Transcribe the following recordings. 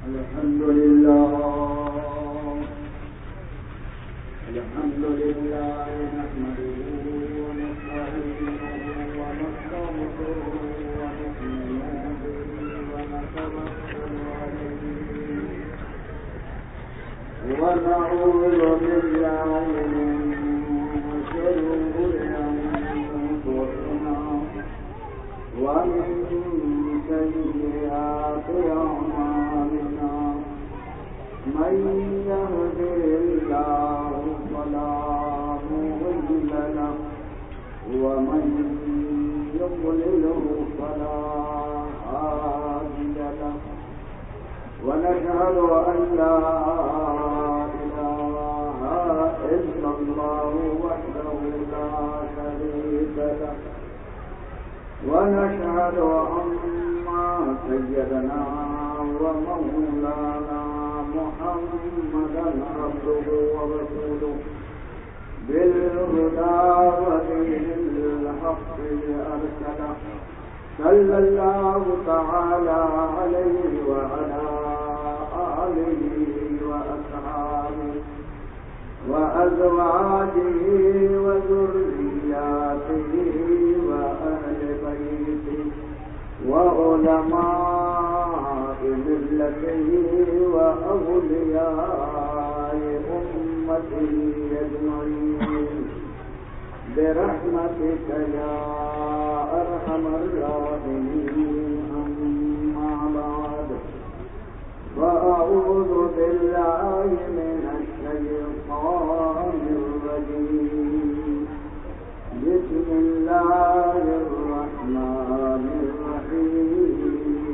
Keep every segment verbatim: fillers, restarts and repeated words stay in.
الحمد لله الحمد لله نحمده ونستعينه ونستغفره ونؤمن به ونتوكل عليه ونعوذ بالله من شرور أنفسنا ومن سيئات أعمالنا من يهده الله فلا مضل له ومن يضلله فلا هادي له ونشهد أن لا إله إلا الله وحده لا شريك له ونشهد أن سيدنا ومولانا محمدا عبده ورسوله بالهدى ودين الحق أرسله صلى الله تعالى عليه وعلى آله وأصحابه وأزواجه وذرياته وأهل بيته وعلماء ملته وأولياء أمته أجمعين برحمتك يا أرحم الراحمين. أما بعد فأعوذ بالله من الشيطان الرجيم. بسم الله الرحمن الرحيم.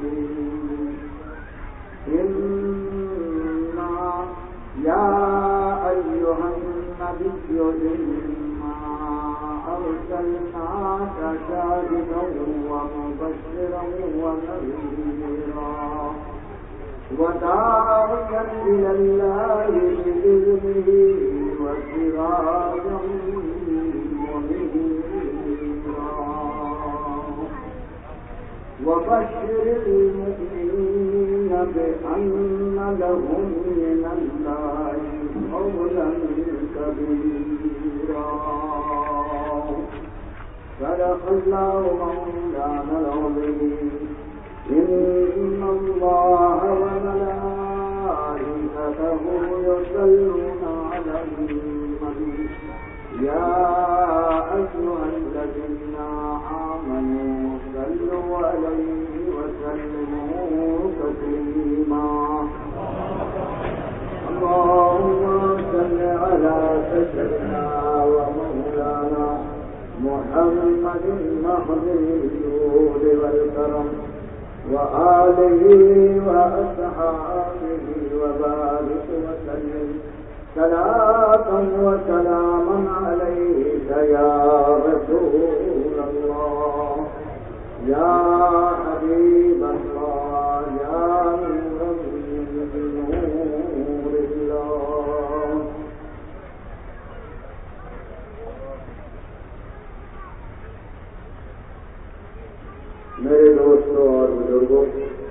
إنا يا أيها النبي إنا أرسلناك شاهدا ومبشرا ونذيرا وداعيا إلى الله بإذنه وسراجا منيرا وبشر المؤمنين بأن لهم من الله فضلا كبيرا. صدق الله مولانا العظيم. إن الله وملائكته يصلون على النبي يا أيها الذين آمنوا صلوا عليه وسلموا تسليما. اللهم صل على سيدنا ومولانا محمد المهدي الجود والكرم وآله وأصحابه وبارك وسلم صلاة وسلاما عليك يا رسول الله يا حبيب الله يا نور من نور الله. میرے دوستوں اور بزرگوں،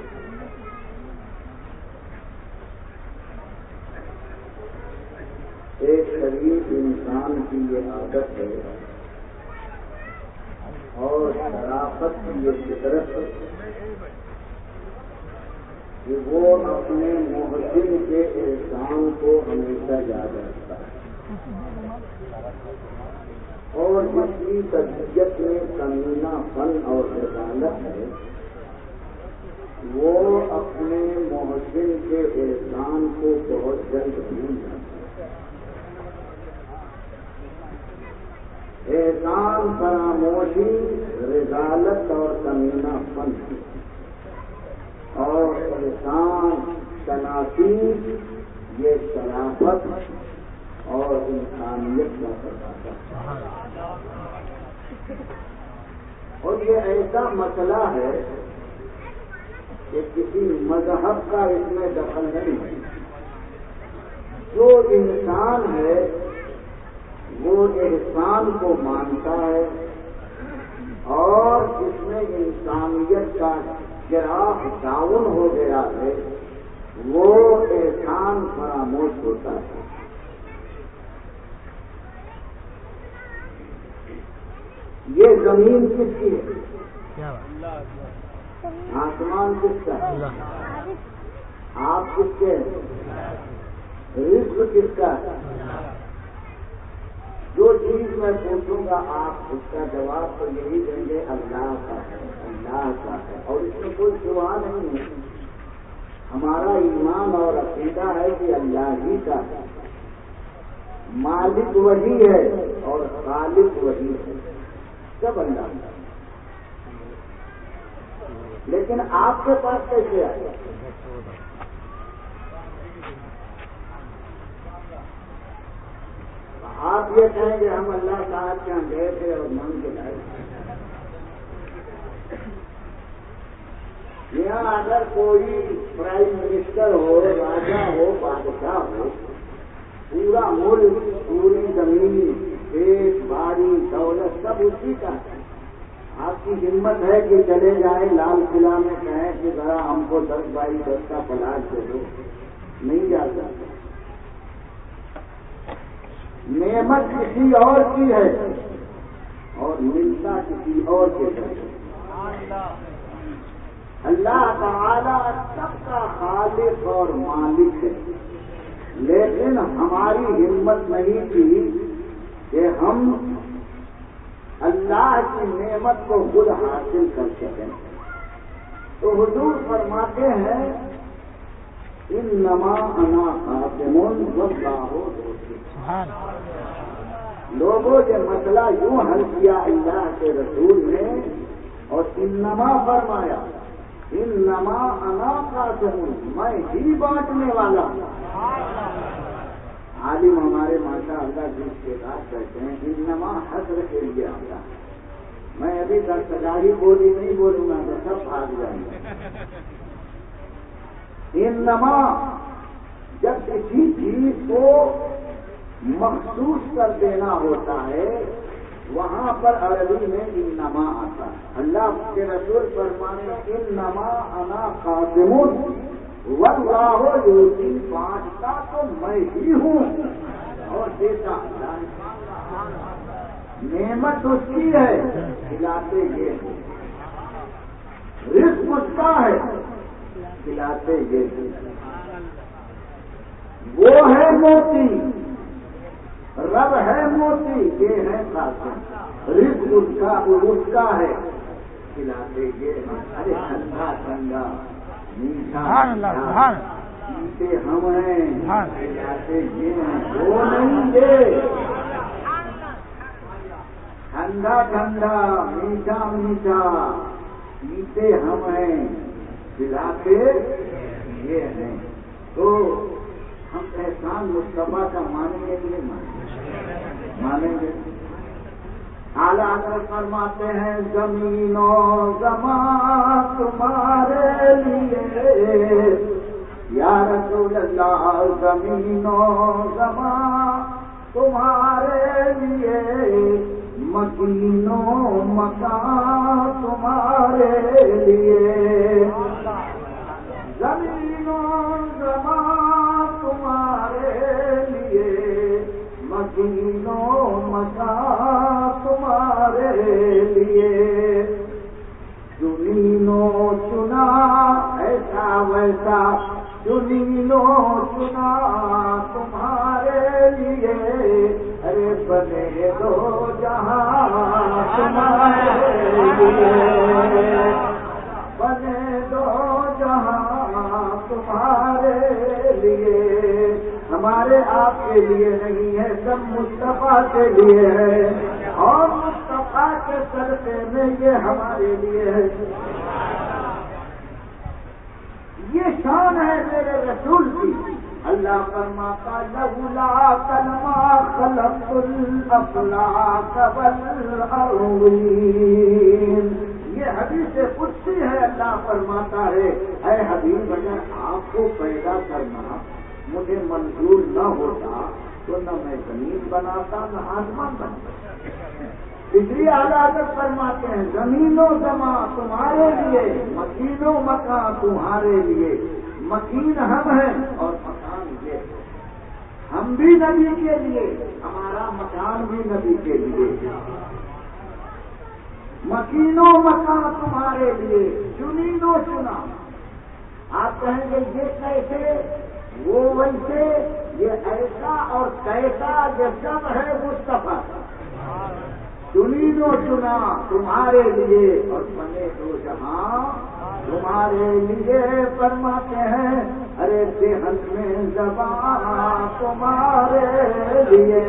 ایک شریف انسان کی یہ عادت ہے اور شرافت کی یہ فطرت ہے کہ وہ اپنے محسن کے احسان کو ہمیشہ یاد رکھتا ہے اور جس کی طبیعت میں کمینہ فن اور رسالت ہے وہ اپنے محسن کے احسان کو بہت جلد بھول جاتا ہے. احسان فراموشی رسالت اور کمینہ فن اور احسان شناسی یہ شرافت اور انسانیت کا سرمایہ اور یہ ایسا مسئلہ ہے کہ کسی مذہب کا اس میں دخل نہیں ہے. جو انسان ہے وہ احسان کو مانتا ہے اور جس میں انسانیت کا چراغ ڈاؤن ہو گیا ہے وہ احسان فراموش ہوتا ہے۔ یہ زمین کس کی ہے؟ آسمان کس کا ہے؟ آپ کس کے ہیں؟ رزق کس کا ہے؟ جو چیز میں پوچھوں گا آپ اس کا جواب تو یہی دیں گے اللہ کا ہے، اللہ کا ہے، اور اس میں کوئی شبہ نہیں ہے۔ ہمارا ایمان اور عقیدہ ہے کہ اللہ ہی کا ہے، مالک وہی ہے اور خالق وہی ہے، سب اللہ کا۔ لیکن آپ کے پاس کیسے آئے؟ آپ یہ کہیں کہ ہم اللہ صاحب کے یہاں گئے تھے اور مانگ کے لائے۔ یہاں اگر کوئی پرائم منسٹر ہو، راجا ہو، بادشاہ ہو، پورا ملک، پوری زمین، کھیت باڑی، دولت سب اسی کا ہے، آپ کی ہمت ہے کہ چلے جائیں لال قلعہ میں کہیں کہ ذرا ہم کو دس بائی دس کا پلاٹ دے دو؟ نہیں جا سکتے۔ نعمت کسی اور کی ہے اور ملتا کسی اور کے گھر۔ اللہ تعالی سب کا خالق اور مالک ہے، لیکن ہماری ہمت نہیں تھی کہ ہم اللہ کی نعمت کو خود حاصل کر سکیں۔ تو حضور فرماتے ہیں انما انا خاتم واللہ دوست۔ لوگوں یہ مسئلہ یوں حل کیا اللہ کے رسول نے، اور انما فرمایا انما انا خاتم، میں ہی بانٹنے والا ہوں۔ عالم ہمارے ماشاء اللہ جس کے ساتھ کہتے ہیں انما حسر کے لیے آتا ہے۔ میں ابھی تک سجاہی بولی نہیں بولوں گا تو سب بھاگ جائیں گے۔ انما جب کسی چیز کو مخصوص کر دینا ہوتا ہے وہاں پر عربی میں انما آتا ہے۔ اللہ کے رسول فرماتے انما انا خاتم واللہ یؤتی، بانٹتا تو میں ہی ہوں اور دیتا اللہ۔ نعمت اس کی ہے، کھلاتے یہ ہیں، رزق اس کا ہے، کھلاتے یہ ہیں۔ وہ ہے موتی، رب ہے موتی، یہ ہے قاسم، رزق اس کا اس کا ہے، کھلاتے یہ ہیں۔ ارے ٹھنڈا ٹھنڈا میٹھا پیتے ہم ہیں، کھلاتے یہ ہیں، وہ نہیں یہ۔ ٹھنڈا ٹھنڈا میٹھا میٹھا پیتے ہم ہیں، کھلاتے یہ ہیں۔ تو ہم احسان مصطفیٰ کا مانیں گے نہیں مانیں مانیں گے؟ اعلیٰ حضرت فرماتے ہیں زمین و زمان تمہارے لیے یا رسول اللہ، زمین و زمان تمہارے لیے، مکین و مکان تمہارے لیے، زمین و زمان تمہارے لیے، مکین و مکان تمہارے لیے، چنین و چنا ایسا ویسا، چنین و چنا تمہارے لیے، ارے بنے دو جہاں تمہارے لیے، بنے دو جہاں تمہارے لیے۔ ہمارے آپ کے لیے نہیں ہے، سب مصطفیٰ کے لیے ہے، اور مصطفیٰ کے صدقے میں یہ ہمارے لیے ہے۔ یہ شان ہے میرے رسول کی۔ اللہ فرماتا لولا کلمہ خلقت الافلاک والارضین، یہ حدیث قدسی ہے۔ اللہ فرماتا ہے اے حبیب، اگر آپ کو پیدا کرنا مجھے منظور نہ ہوتا تو نہ میں زمین بناتا نہ آسمان بناتا۔ اس لیے اعلیٰ حضرت فرماتے ہیں زمین و زمان تمہارے لیے، مکین و مکان تمہارے لیے، مکین ہم ہیں اور مکان یہ ہے۔ ہم بھی نبی کے لیے، ہمارا مکان بھی نبی کے لیے، مکینوں مکان تمہارے لیے، چنینوں چنا۔ آپ کہیں گے یہ کیسے، وہ ویسے، یہ ایسا اور کیسا، یہ سب ہے مصطفیٰ۔ چنینوں چنا تمہارے لیے اور بنے دو جہاں تمہارے لیے، فرماتے ہیں ارے دہن میں زبان تمہارے لیے۔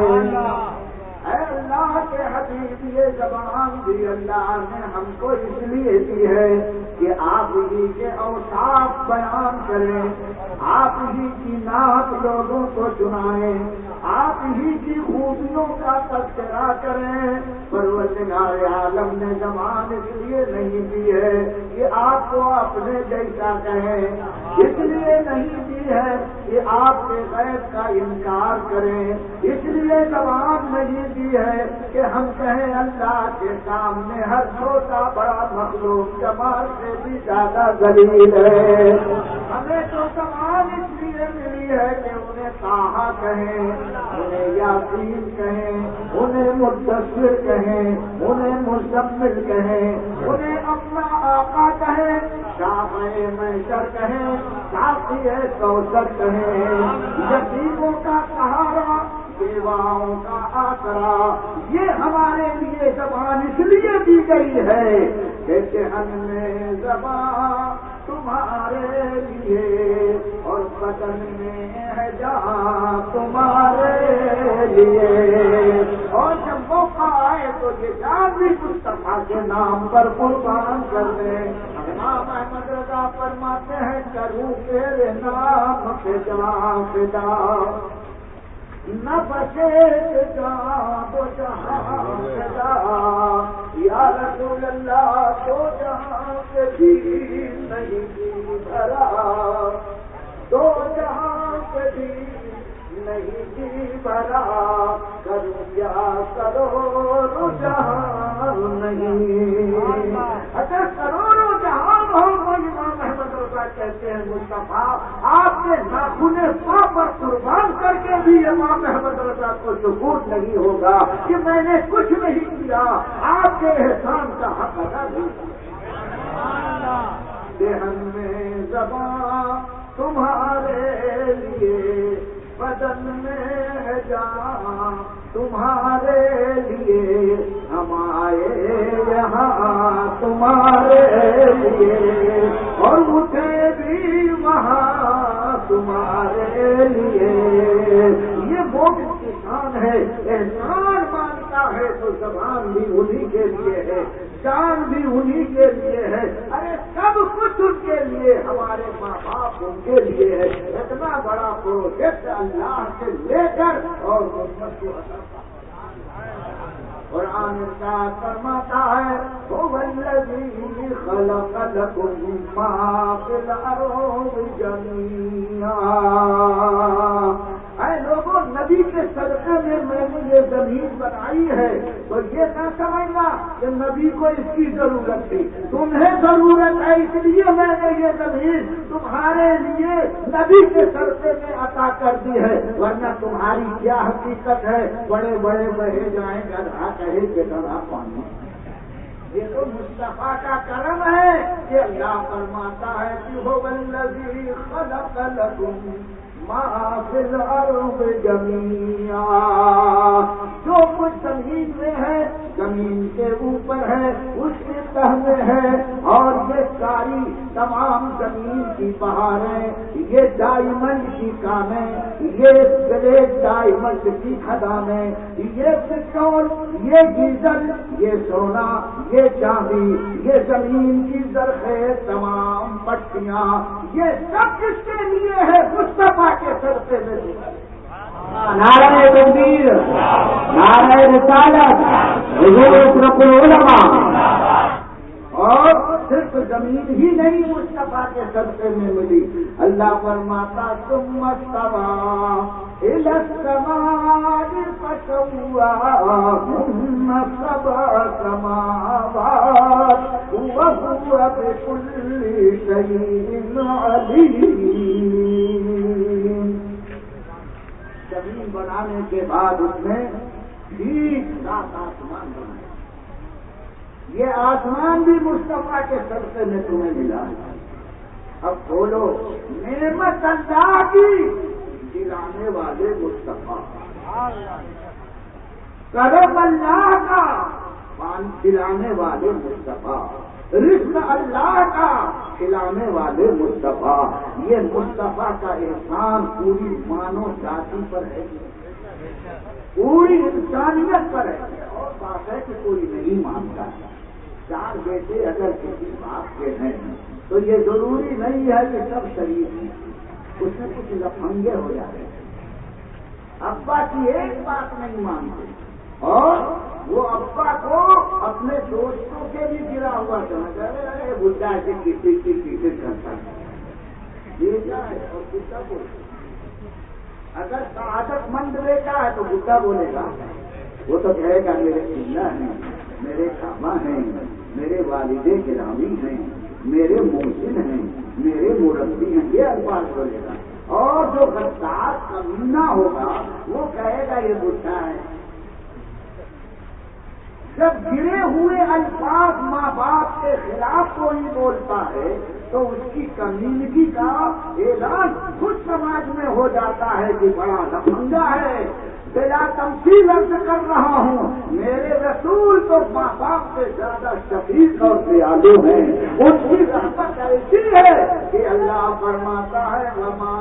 اے اللہ کے حبیب یہ زبان بھی اللہ نے ہم کو اس لیے دی ہے کہ آپ ہی کے اوصاف بیان کریں، آپ ہی کی نعت لوگوں کو سنائیں، آپ ہی کی خوبیوں کا تذکرہ کریں۔ پروردگار عالم نے زبان اس لیے نہیں دی ہے کہ آپ کو اپنے جیسا کہیں، اس لیے نہیں دی ہے کہ آپ کے غیب کا انکار کریں، اس لیے زبان نہیں دی ہے کہ ہم کہیں اللہ کے سامنے ہر چھوٹا بڑا مخلوق جمال سے بھی زیادہ ذلیل ہے۔ ہمیں تو زبان اس لیے ملی ہے کہ انہیں طٰہٰ کہیں، انہیں یاسین کہیں، انہیں مدثر کہیں، انہیں مزمل کہیں، انہیں اپنا آقا کہیں، شافع محشر کہیں، شافع کوثر کہیں، یتیموں کا سہارا، بیواؤں کا آسرا۔ یہ ہمارے لیے زبان اس لیے دی گئی ہے کہ دہن میں زبان تمہارے لیے اور بدن میں ہے جان تمہارے لیے، اور جب موقع آئے تو یہ جان بھی مصطفیٰ کے نام پر قربان کر دیں۔ امام احمد رضا فرماتے ہیں کروں تیرے نام پہ جان فدا، نہ بچے جان دو جہاں فدا، یا رسول اللہ دو جہاں سے بھی نہیں جی بھرا، دو جہاں سے بھی نہیں جی بھرا، کروں کیا کروڑوں جہاں نہیں، اگر کروڑوں جہاں ہو وہ امام احمد رضا کہتے ہیں مصطفیٰ آپ کے ناخن پا پر قربان کر کے بھی امام احمد رضا کو سکون نہیں ہوگا کہ میں نے کچھ نہیں کیا، آپ کے احسان کا حق ادا نہیں کیا۔ دہن میں زبان تمہارے لیے، بدن میں ہے جان تمہارے لیے، ہم آئے یہاں تمہارے لیے اور اٹھے بھی وہاں تمہارے لیے۔ یہ مومن کی شان ہے، احسان مانتا ہے تو زبان بھی انہی کے لیے ہے، جان بھی انہی کے لیے ہے، ارے سب کچھ ان کے لیے، ہمارے ماں باپ ان کے لیے ہے۔ اتنا بڑا پروجیکٹ اللہ سے لے کر اور امت کو عطا قرآن ارشاد فرماتا ہے هو الذی خلق لکم ما فی الارض جميعا۔ اے لوگوں نبی کے صدقے میں میں نے یہ زمین بنائی ہے تو یہ نہ سمجھنا کہ نبی کو اس کی ضرورت تھی، تمہیں ضرورت ہے اس لیے میں نے یہ زمین تمہارے لیے نبی کے صدقے میں عطا کر دی ہے، ورنہ تمہاری کیا حقیقت ہے؟ بڑے بڑے بہے جائیں گدھا کہے کہ گدھا پانی۔ یہ تو مصطفیٰ کا کرم ہے کہ اللہ فرماتا ہے کہ هو الذی خلق لکم ما فی الارض جميعا، جو کچھ زمین میں ہے، زمین کے اوپر ہے، اس کے تہ میں ہے، اور یہ ساری تمام زمین کی بہاریں، یہ ڈائمنڈ کی کانیں، یہ بلیک ڈائمنڈ کی کھدانیں، یہ پٹرول، یہ ڈیزل، یہ سونا، یہ چاندی، یہ زمین کی زرخیز تمام پٹیاں، یہ سب کس کے لیے ہے؟ مصطفیٰ کے صدقے میں۔ نعرہ تکبیر، نعرہ رسالت، حضور اشرف العلماء۔ اور صرف زمین ہی نہیں مصطفیٰ کے صدقے میں ملی، اللہ فرماتا ثم استویٰ إلى السماء فسواهن سبع سماوات وهو بكل شيء عليم. زمین بنانے کے بعد اس نے ٹھیک سات آسمان بنائے. یہ آسمان بھی مصطفیٰ کے صدقے میں تمہیں ملا. اب بولو نعمت اللہ کی دلانے والے مصطفیٰ، کرم اللہ کا دلانے والے مصطفیٰ، رزق اللہ کا کھلانے والے مصطفیٰ. یہ مصطفیٰ کا احسان پوری مانو ذاتی پر ہے، پوری انسانیت پر ہے. اور بات ہے کہ کوئی نہیں مانتا ہے. چار بیٹے اگر کسی باپ کے ہیں تو یہ ضروری نہیں ہے کہ سب شریف ہیں، اس میں کچھ لفنگے ہو جاتے ہیں. ابا کی ایک بات نہیں مانتے اور وہ ابا کو اپنے دوستوں کے بھی گرا ہوا سمجھ رہے بڈھا سے کسی کی پیچھے کرتا ہے بیٹا ہے اور بڈھا بولتا. اگر سعادت مند بیٹا ہے تو بڈھا بولے گا، وہ تو کہے گا میرے چلا ہیں، میرے کعبہ ہیں، میرے والدے گرامی ہیں، میرے محسن ہیں، میرے مربی ہیں، یہ الفاظ بولے گا. اور جو غدار کمینہ ہوگا وہ کہے گا یہ بڈھا ہے. جب گرے ہوئے الفاظ ماں باپ کے خلاف کوئی بولتا ہے تو اس کی کمینگی کا اعلان خود سماج میں ہو جاتا ہے کہ بڑا لفنگا ہے. بلا تمثیل عرض کر رہا ہوں، میرے رسول تو ماں باپ سے زیادہ شفیق اور دیالو ہیں. ان کی رحمت ایسی ہے کہ اللہ فرماتا ہے وما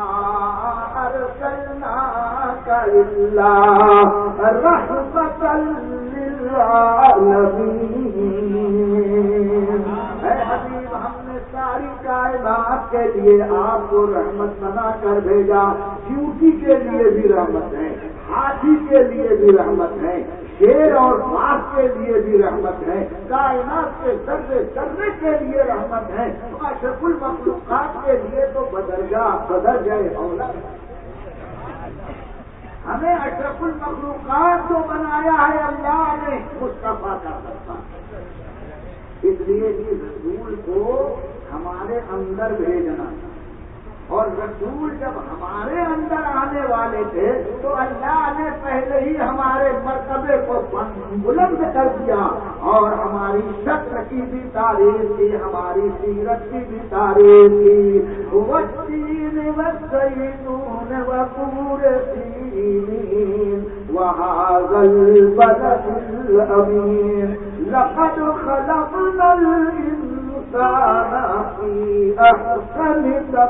ارسلناک الا رحمۃ للعالمین. اے حبیب ہم نے ساری کائنات کے لیے آپ کو رحمت بنا کر بھیجا. چیونٹی کے لیے بھی رحمت ہے، ہاتھی کے لیے بھی رحمت ہے، شیر اور باغ کے لیے بھی رحمت ہے، کائنات کے ذرے ذرے کے لیے رحمت ہے. تو اشرف المخلوقات کے لیے تو بدرجہ بدرجہ اولا. ہمیں اشرف المخلوقات جو بنایا ہے اللہ نے مصطفیٰ کا صدقہ. اس لیے کہ رسول کو ہمارے اندر بھیجنا، اور رسول جب ہمارے اندر آنے والے تھے تو اللہ نے پہلے ہی ہمارے مرتبے کو بلند کر دیا اور ہماری شکل کی بھی تعریف کی، ہماری سیرت کی بھی تعریف کی. والتین والزیتون وطور سینین وهذا البلد الأمين لقد خلقنا الإنسان في أحسن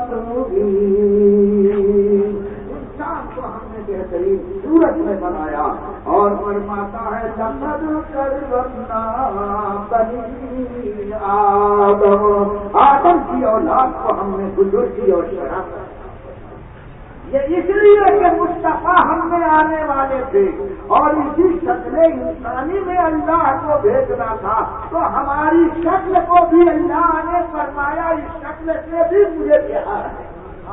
تقويم. انسان کو ہم نے بہترین صورت میں بنایا اور فرماتا ہے لقد کرمنا بنی آدم. آدم کی اولاد کو ہم نے بزرگی اور شرافت. یہ اس لیے کہ مصطفیٰ ہم میں آنے والے تھے اور اسی شکل انسانی میں اللہ کو بھیجنا تھا تو ہماری شکل کو بھی اللہ نے فرمایا اس شکل سے بھی مجھے پیار ہے.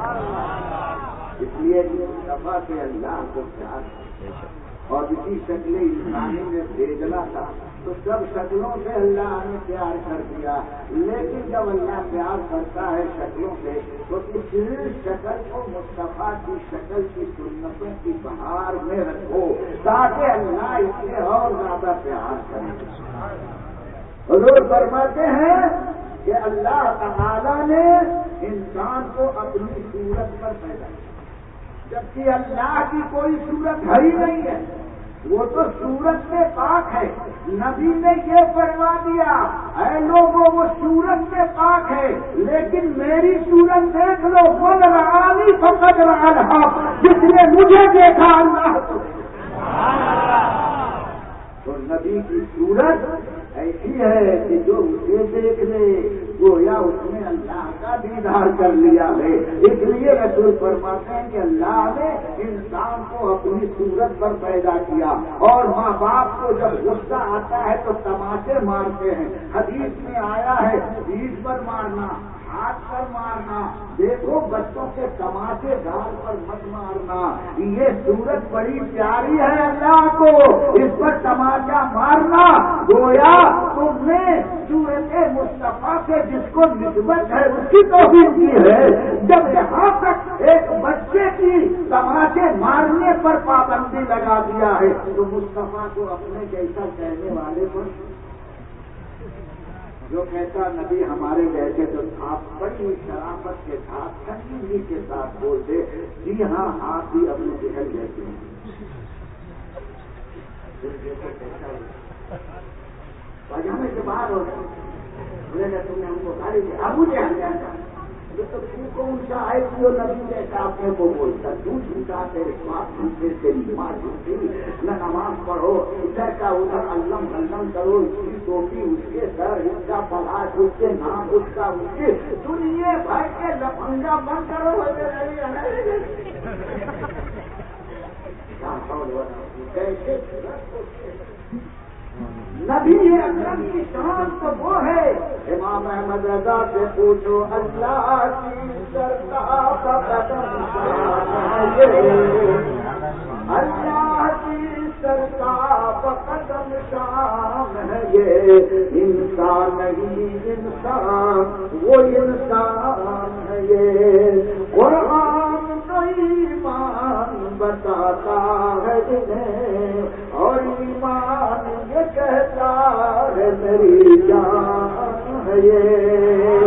اس لیے مصطفیٰ سے اللہ کو پیار ہے اور اسی شکل انسانی میں بھیجنا تھا تو سب شکلوں سے اللہ نے پیار کر دیا. لیکن جب اللہ پیار کرتا ہے شکلوں سے تو اس شکل کو مصطفیٰ کی شکل کی سنتوں کی بہار میں رکھو تاکہ اللہ اس سے اور زیادہ پیار کرے. حضور فرماتے ہیں کہ اللہ تعالی نے انسان کو اپنی صورت پر پیدا کیا جبکہ اللہ کی کوئی صورت ہے ہی نہیں ہے، وہ تو صورت سے پاک ہے. نبی نے یہ فرما دیا اے لوگوں وہ صورت سے پاک ہے لیکن میری صورت دیکھ لو من رآنی فقد رأى الحق. جس نے مجھے دیکھا اللہ کو. تو نبی کی صورت ایسی ہے کہ جو اسے دیکھ لے گویا اس نے اللہ کا دیدار کر لیا ہے. اس لیے رسول فرماتے ہیں کہ اللہ نے انسان کو اپنی صورت پر پیدا کیا اور ماں باپ کو جب غصہ آتا ہے تو تماشے مارتے ہیں. حدیث میں آیا ہے پیٹھ پر مارنا، ہاتھ پر مارنا، دیکھو بچوں کے تماچے گال پر مت مارنا، یہ صورت بڑی پیاری ہے اللہ کو، اس پر تماچا مارنا گویا تم نے صورت مصطفیٰ سے جس کو نسبت ہے اس کی توہین کی ہے۔ جب یہاں تک ایک بچے کی تماچے مارنے پر پابندی لگا دیا ہے تو مصطفیٰ کو اپنے جیسا کہنے والے پر جو کہتا نبی ہمارے جیسے تو آپ بڑی شرافت کے ساتھ سنجیدگی کے ساتھ بولتے، جی ہاں آپ بھی ابو جہل جیسے ہیں۔ پاجامے سے باہر ہو گئے، تم نے ہم کو گالی دی ابو جہل جیسا، تو تو کون سا ہے جو نبی جیسا اپنے کو بولتا؟ تو جھوٹا، تیرے باپ جھوٹے، تیری ماں جھوٹی، نہ نماز پڑھو، ادھر کا ادھر علم علم کرو، اس کی ٹوپی اس کے سر، اس کا پلاش اس کے نام، اس کا اس کے دنیا بھر کے لفنگا بند کرو۔ کیسے نبی اکرم کی شان تو وہ ہے، امام احمد رضا سے پوچھو اللہ کی سرتاپ قدم شان ہے، اللہ کی سرتاپ قدم شان ہے، یہ انسان نہیں انسان وہ انسان ہے، یہ قرآن تو ایمان بتاتا ہے انہیں، اور ایمان یہ کہتا ہے میری جان ہے، یہ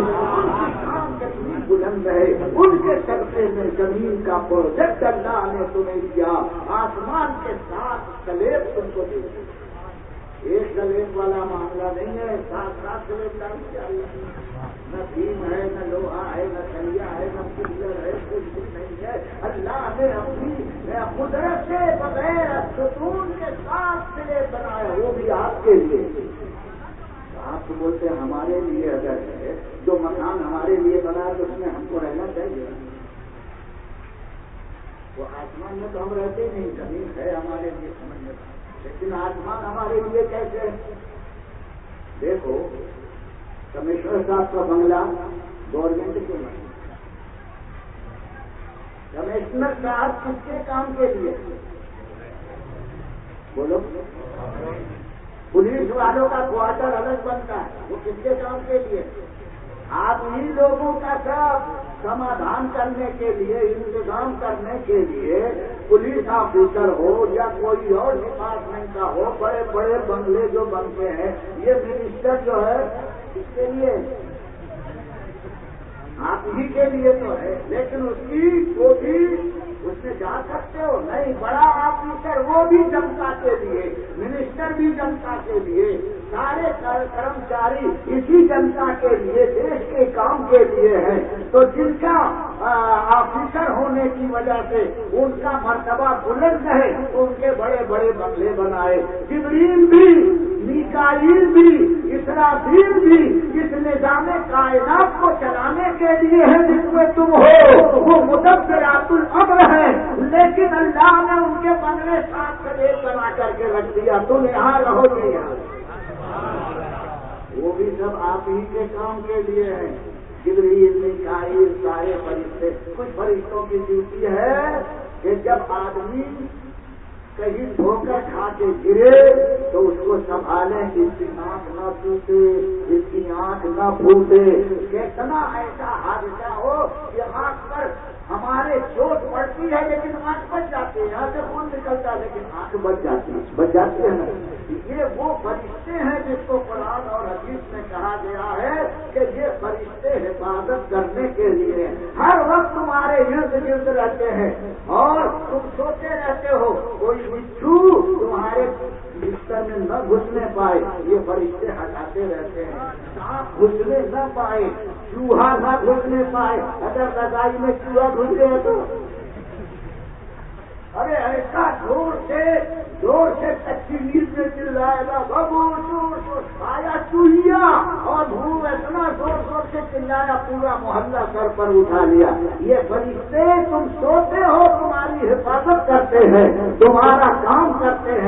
بلند ہے، ان کے سرسے میں زمین کا پروجیکٹ اللہ نے تمہیں دیا، آسمان کے ساتھ سلیب تم کو دے دیا، ایک سلیب والا معاملہ نہیں ہے، ساتھ ساتھ سلیب ڈال دیا، نہ بھیم ہے، نہ لوہا ہے، نہ سریا ہے، نہ پلر ہے، کچھ بھی نہیں ہے، اللہ نے اپنی قدرت سے بغیر ستون کے ساتھ سلیب بنایا، وہ بھی آپ کے لیے۔ آپ تو بولتے ہیں ہمارے لیے اگر ہے، جو مکان ہمارے لیے بنا تو اس میں ہم کو رہنا چاہیے، وہ آسمان میں تو ہم رہتے ہی نہیں، زمین ہے ہمارے لیے سمجھنے کا، لیکن آسمان ہمارے لیے کیسے؟ دیکھو کمشنر صاحب کا بنگلہ گورنمنٹ کے بنگلہ، کمشنر صاحب کس کے کام کے لیے؟ بولو، پولیس والوں کا کوارٹر الگ بنتا ہے، وہ کس کے کام کے لیے؟ آپ ہی لوگوں کا سب سمادھان کرنے کے لیے، انتظام کرنے کے لیے، پولیس آفیسر ہو یا کوئی اور ڈپارٹمنٹ کا ہو، بڑے بڑے بنگلے جو بنتے ہیں، یہ منسٹر جو ہے اس کے لیے آپ ہی کے لیے تو ہے، لیکن اس کی کوٹھی اس میں جا سکتے ہو نہیں، بڑا آفیسر وہ بھی جنتا کے لیے، منسٹر بھی جنتا کے لیے، سارے کرمچاری اسی جنتا کے لیے، دیش کے کام کے لیے ہیں، تو جن کا آفیسر ہونے کی وجہ سے ان کا مرتبہ بلند ہے تو ان کے بڑے بڑے بنگلے بنائے، جبریل بھی، میکائیل بھی، اسرافیل بھی اس نظام کائنات کو چلانے کے لیے ہے جس میں تم ہو، وہ مدبرات الامر ہے، لیکن اللہ نے ان کے بنگلے ساتھ سلیب بنا کر کے رکھ دیا، تم یہاں رہو گے یہاں، وہ بھی سب آپ ہی کے کام کے لیے ہیں، جبریل میکائیل سارے فرشتے۔ کچھ فرشتوں کی ڈیوٹی ہے کہ جب آدمی کہیں دھوکہ کھا کے گرے تو اس کو سنبھالیں، اس کی آنکھ نہ ٹوٹے، اس کی آنکھ نہ پھوٹے، کتنا ایسا حادثہ ہو کہ آنکھ پر ہمارے چوٹ پڑتی ہے لیکن آنکھ بچ جاتی ہے، یہاں سے خون نکلتا ہے لیکن آنکھ بچ جاتی ہے، بچ جاتی ہے نا، یہ وہ فرشتے ہیں جس کو قرآن اور حدیث میں کہا گیا ہے کہ یہ فرشتے حفاظت کرنے کے لیے ہر وقت تمہارے ارد گرد رہتے ہیں، اور تم سوچے رہتے ہو کوئی بچھو تمہارے بستر میں نہ گھسنے پائے، یہ فرشتے ہٹاتے رہتے ہیں، سانپ گھسنے نہ پائے، چوہا نہ گھسنے پائے، اگر رضائی میں چوہا گھس گیا تو ارے ایسا زور سے زور سے کچی نیند میں چلائے گا بابو چور چور آیا چوہیا، اور بھو اتنا زور زور سے چلایا پورا محلہ سر پر اٹھا لیا۔ یہ فرشتے تم سوتے ہو تمہاری حفاظت کرتے ہیں، تمہارا کام کرتے ہیں،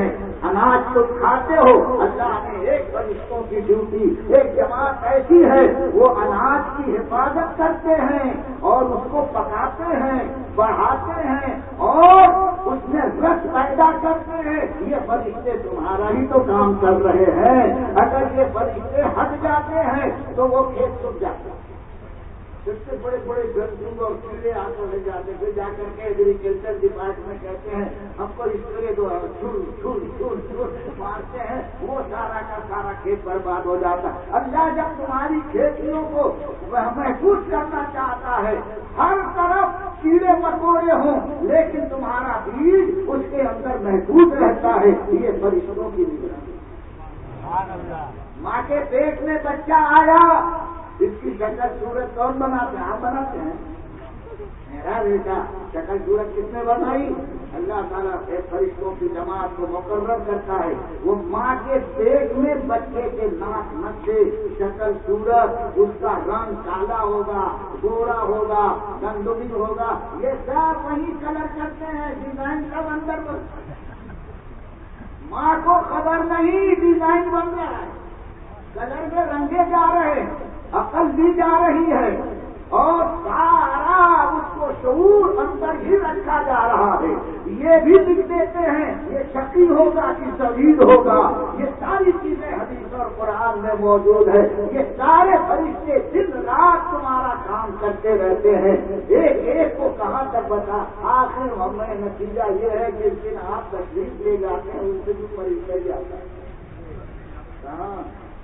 اناج تم کھاتے ہو، اللہ نے ایک فرشتوں کی ڈیوٹی، ایک جماعت ایسی ہے وہ اناج کی حفاظت کرتے ہیں اور اس کو پکاتے ہیں، بڑھاتے ہیں اور اس میں رس پیدا کرتے ہیں۔ یہ فرشتے تمہارا ہی تو کام کر رہے ہیں۔ اگر یہ فرشتے ہٹ جاتے ہیں تو وہ کھیت سوکھ جاتے ہیں، سب سے بڑے بڑے جنتو اور کیڑے آپ کو لے جاتے ہیں، پھر جا کر کے ایگریکلچر ڈپارٹمنٹ کہتے ہیں ہم کو اسپرے دو، چھل چھل چھل چھل مارتے ہیں، وہ سارا کا سارا کھیت برباد ہو جاتا ہے۔ اللہ جب تمہاری کھیتیوں کو محفوظ کرنا چاہتا ہے، ہر طرف کیڑے مکوڑے ہوں لیکن تمہارا بیج اس کے اندر محفوظ رہتا ہے، یہ فرشتوں کی نگرانی۔ ماں کے پیٹ میں بچہ آیا، اس کی شکل صورت کون بناتے ہیں؟ آپ بناتے ہیں؟ میرا بیٹا شکل صورت کس نے بنائی؟ اللہ تعالیٰ ایک فرشتوں کی جماعت کو مقرر کرتا ہے، وہ ماں کے پیٹ میں بچے کے ناک نقشے، شکل صورت، اس کا رنگ کالا ہوگا، گورا ہوگا، گندمی ہوگا، یہ سب وہی کلر کرتے ہیں، ڈیزائن سب اندر بنتا ہے۔ ماں کو خبر نہیں ڈیزائن بن رہا ہے، کلر میں رنگے جا رہے ہیں، عقل دی جا رہی ہے اور سارا اس کو شعور اندر ہی رکھا جا رہا ہے۔ یہ بھی لکھ دیتے ہیں یہ شقی ہوگا کہ سعید ہوگا، یہ ساری چیزیں حدیث اور قرآن میں موجود ہے۔ یہ سارے فرشتے دن رات تمہارا کام کرتے رہتے ہیں، ایک ایک کو کہاں تک بتا۔ آخر ہمیں نتیجہ یہ ہے کہ جس دن آپ تشریف لے جاتے ہیں اس سے بھی فرشتے جاتا ہے۔ ہاں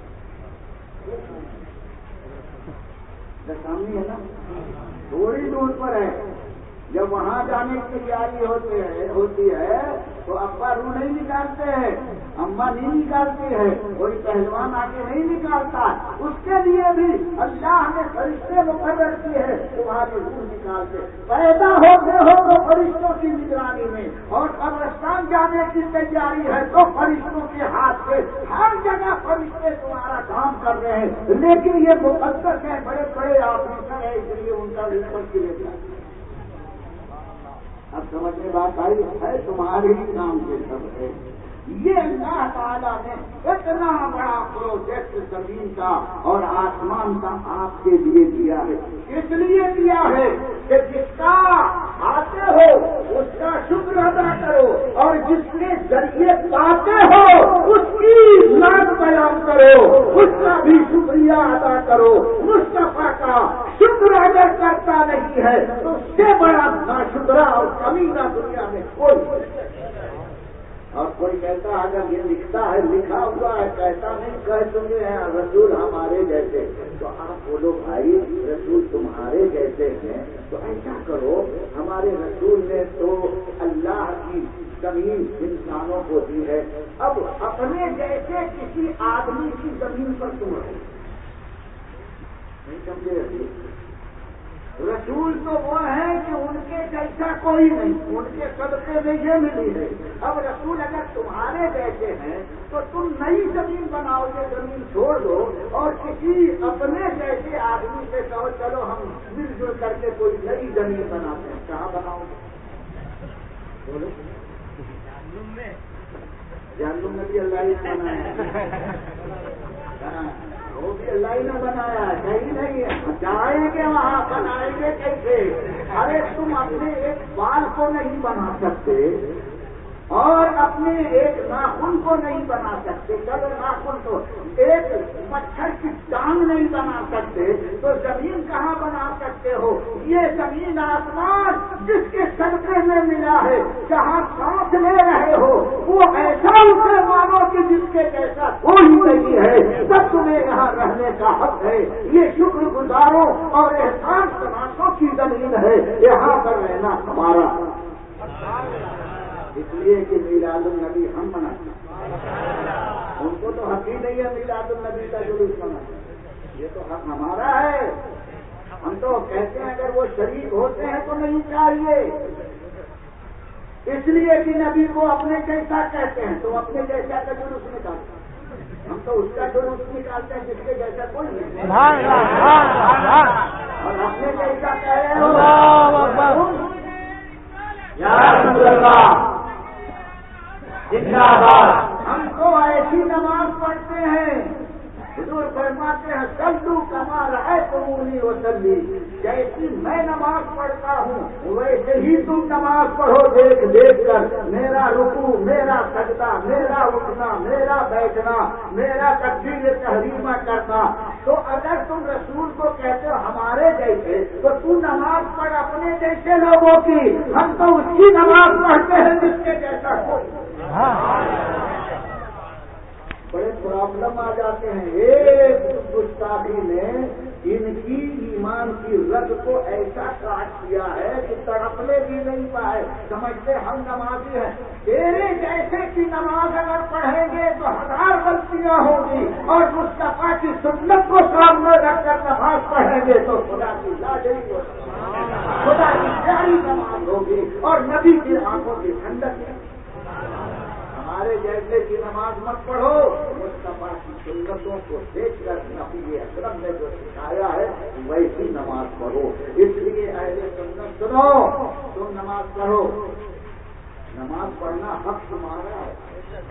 سامنے ہے نا، تھوڑی دور پر ہے، جب وہاں جانے کی تیاری ہوتی ہے ہوتی ہے تو ابا روح نہیں نکالتے ہیں، اماں نہیں نکالتی ہے، کوئی پہلوان آ کے نہیں نکالتا، اس کے لیے بھی اللہ نے فرشتے مقرر کیے ہیں تمہاری روح نکالتے۔ پیدا ہوتے ہو تو فرشتوں کی نگرانی میں، اور قبرستان جانے کی تیاری ہے تو فرشتوں کے ہاتھ سے، ہر جگہ فرشتے تمہارا کام کر رہے ہیں، لیکن یہ مقدس ہے، بڑے بڑے آفیسر ہیں اس لیے ان کا ریسپٹ کیا جاتا ہے۔ اب سمجھ میں بات آئی ہے، تمہارے ہی کام کے سب ہے۔ یہ اللہ تعالیٰ نے اتنا بڑا پروجیکٹ زمین کا اور آسمان کا آپ کے لیے دیا ہے، اس لیے دیا ہے کہ جس کا آتے ہو اس کا شکر ادا کرو، اور جس کے ذریعے پاتے ہو اس کی نام بیان کرو، اس کا بھی شکریہ ادا کرو۔ مصطفیٰ کا شکر اگر کرتا نہیں ہے تو اس سے بڑا ناشکرا اور کمینہ دنیا میں کوئی نہیں۔ اور کوئی کہتا ہے اگر یہ لکھتا ہے لکھا ہوا ہے کہتا نہیں کہہ تمہیں ہیں رسول ہمارے جیسے، تو آپ بولو بھائی رسول تمہارے جیسے ہیں تو ایسا کرو، ہمارے رسول نے تو اللہ کی زمین انسانوں کو دی ہے، اب اپنے جیسے کسی آدمی کی زمین پر تم رہو، نہیں سمجھے رسول؟ رسول تو وہ ہیں کہ ان کے جیسا کوئی نہیں، ان کے صدقے میں یہ ملی ہے۔ اب رسول اگر تمہارے جیسے ہیں تو تم نئی زمین بناؤ، یہ زمین چھوڑ دو اور کسی اپنے جیسے آدمی سے کہو چلو ہم مل جل کر کے کوئی نئی زمین بناتے ہیں، کہاں بناؤ گے؟ بولو جہنم میں بھی اللہ ہی نے بنایا، وہ بھی اللہ ہی نے بنایا، کہیں نہیں جائیں گے وہاں، بنائیں گے کیسے؟ ارے تم اپنے ایک بال کو نہیں بنا سکتے اور اپنے ایک ناخن کو نہیں بنا سکتے، چلو ناخن تو ایک مچھر کی ٹانگ نہیں بنا سکتے تو زمین کہاں بنا سکتے ہو؟ یہ زمین آسمان جس کے صدقے میں ملا ہے، جہاں سانس لے رہے ہو وہ ایسا اسے مانو کہ جس کے جیسا کوئی نہیں ہے، سب تمہیں یہاں رہنے کا حق ہے، یہ شکر گزاروں اور احسان شناسوں کی زمین ہے، یہاں پر رہنا ہمارا، اس لیے کہ میلاد النبی ہم مناتے ہیں، ان کو تو حق ہی نہیں ہے میلاد النبی کا جلوس منانا، یہ تو حق ہمارا ہے۔ ہم تو کہتے ہیں اگر وہ شریک ہوتے ہیں تو نہیں چاہیے، اس لیے کہ نبی کو اپنے جیسا کہتے ہیں تو اپنے جیسا کا جلوس نکالتے ہیں، ہم تو اس کا جلوس نکالتے ہیں جس کے جیسا کوئی نہیں، اور اپنے جیسا کہہ رہے ہو یا رسول اللہ زندہ باد۔ ایسی نماز پڑھتے ہیں حضور فرماتے ہیں صلو کما رأیتمونی وصلی، جیسی میں نماز پڑھتا ہوں ویسے ہی تم نماز پڑھو دیکھ دیکھ کر، میرا رکوع، میرا سجدہ، میرا اٹھنا، میرا بیٹھنا، میرا تکبیر تحریمہ کرنا۔ تو اگر تم رسول کو کہتے ہو ہمارے جیسے، تو تم نماز پڑھ اپنے جیسے لوگوں کی، ہم تو اس کی نماز پڑھتے ہیں جس کے جیسا ہو۔ بڑے پرابلم آ جاتے ہیں۔ ایک گستاخی نے ان کی ایمان کی رگ کو ایسا کاٹ دیا ہے کہ تڑپنے بھی نہیں پائے، سمجھتے ہم نمازی ہیں۔ تیرے جیسے کی نماز اگر پڑھیں گے تو ہزار غلطیاں ہوں گی، اور مصطفیٰ کی سنت کو سامنے رکھ کر نماز پڑھیں گے تو خدا کی لاجری کو خدا کی پیاری نماز ہوگی اور نبی کی آنکھوں کی ٹھنڈک ہے۔ ہمارے جیسے کی نماز مت پڑھو، مصطفیٰ کی سنتوں کو دیکھ کر نبی اکرم نے جو سکھایا ہے ویسی نماز پڑھو۔ اس لیے اہل سنت سنو، تم نماز پڑھو، نماز پڑھنا حق تمہارا ہے۔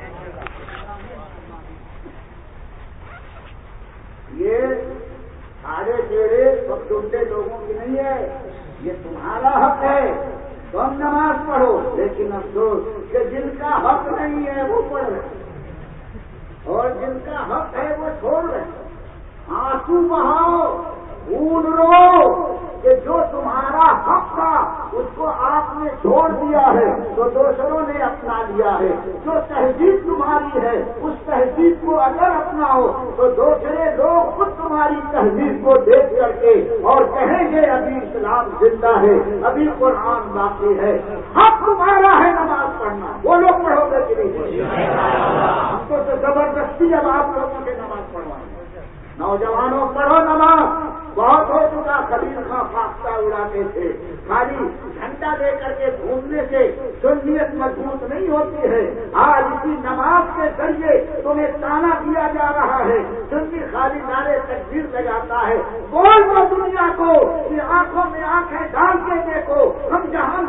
یہ سارے چہرے سب ڈنڈے لوگوں کی نہیں ہے، یہ تمہارا حق ہے، تم نماز پڑھو۔ لیکن افسوس کہ جن کا حق نہیں ہے وہ پڑھ رہے اور جن کا حق ہے وہ چھوڑ رہے۔ آنسو بہاؤ، خون رو کہ جو تمہارا حق تھا اس کو آپ نے چھوڑ دیا ہے تو دوسروں نے اپنا لیا ہے۔ جو تہذیب تمہاری ہے اس تہذیب کو اگر اپناؤ تو دوسرے لوگ خود تمہاری تہذیب کو دیکھ کر کے اور کہیں گے ابھی اسلام زندہ ہے، ابھی قرآن باقی ہے۔ حق تمہارا ہے نماز پڑھنا، وہ لوگ پڑھو گے کہ نہیں؟ ہم تو زبردستی اب آپ لوگوں سے نماز پڑھوائیں۔ نوجوانوں پڑھو نماز، بہت ہو چکا۔ خلیل خاں فاختہ اڑاتے تھے، خالی جھنڈا لے کر کے گھومنے سے سنیت مضبوط نہیں ہوتی ہے۔ آج اسی نماز کے ذریعے تمہیں تانا دیا جا رہا ہے، سنی خالی نعرے تکبیر لگاتا ہے، بول تو